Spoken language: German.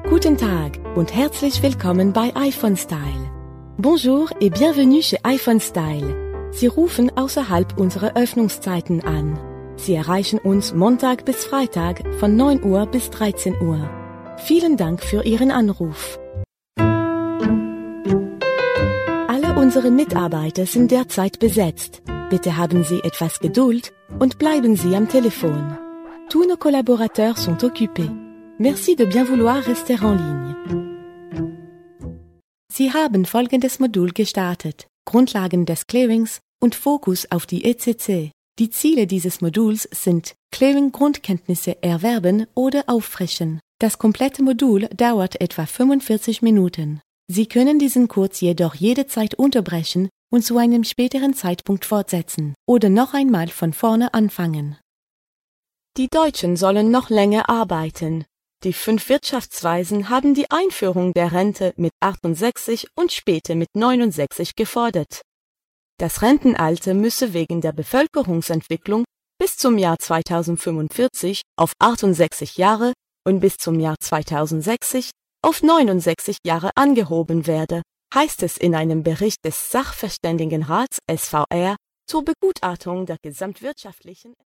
Guten Tag und herzlich willkommen bei iPhone Style. Bonjour et bienvenue chez iPhone Style. Sie rufen außerhalb unserer Öffnungszeiten an. Sie erreichen uns Montag bis Freitag von 9 Uhr bis 13 Uhr. Vielen Dank für Ihren Anruf. Alle unsere Mitarbeiter sind derzeit besetzt. Bitte haben Sie etwas Geduld und bleiben Sie am Telefon. Tous nos collaborateurs sont occupés. Merci de bien vouloir rester en ligne. Sie haben folgendes Modul gestartet: Grundlagen des Clearings und Fokus auf die ECC. Die Ziele dieses Moduls sind Clearing-Grundkenntnisse erwerben oder auffrischen. Das komplette Modul dauert etwa 45 Minuten. Sie können diesen Kurs jedoch jederzeit unterbrechen und zu einem späteren Zeitpunkt fortsetzen oder noch einmal von vorne anfangen. Die Deutschen sollen noch länger arbeiten. Die 5 Wirtschaftsweisen haben die Einführung der Rente mit 68 und später mit 69 gefordert. Das Rentenalter müsse wegen der Bevölkerungsentwicklung bis zum Jahr 2045 auf 68 Jahre und bis zum Jahr 2060 auf 69 Jahre angehoben werden, heißt es in einem Bericht des Sachverständigenrats SVR zur Begutachtung der gesamtwirtschaftlichen